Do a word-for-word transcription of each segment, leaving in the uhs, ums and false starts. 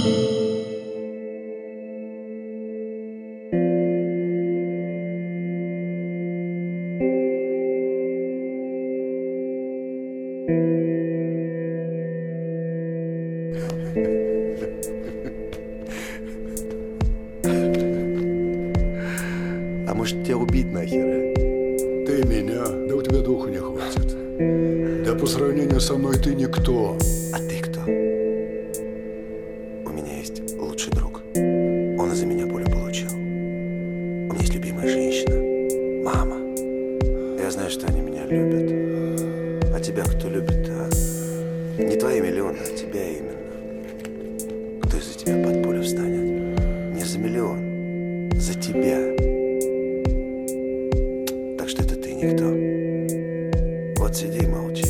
А может, тебя убить нахер, а? Ты меня? Да у тебя духу не хватит. Да по сравнению со мной ты никто. А ты кто? У меня есть лучший друг. Он из-за меня пулю получил. У меня есть любимая женщина. Мама. Я знаю, что они меня любят. А тебя кто любит, а? Не твои миллионы, а тебя именно. Кто из-за тебя под пулю встанет? Не за миллион, за тебя. Так что это ты никто. Вот сиди и молчи.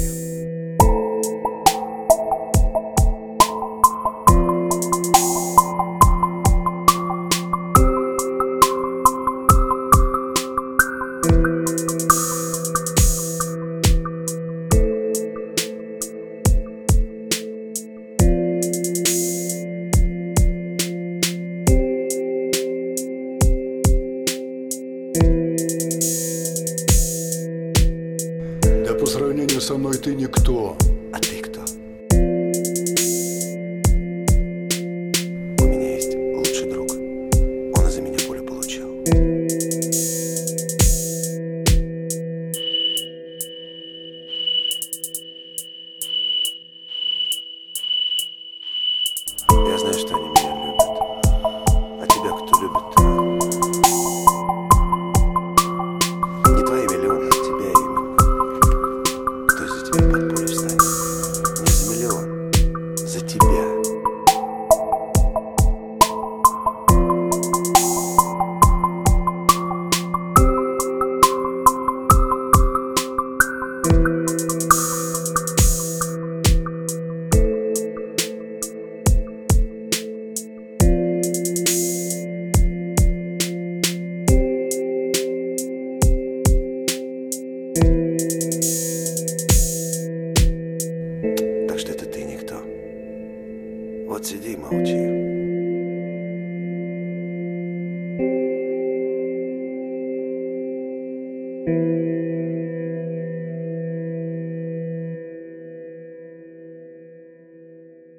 Да по сравнению со мной ты никто. А ты кто? У меня есть лучший друг. Он из-за меня пулю получил. Я знаю, что они меня любят. А тебя кто любит, а? Не твои миллионы, а тебя именно. Кто из-за тебя под пулю встанет? Не за миллион, за тебя. Так что это ты никто. Вот сиди и молчи. Thank you.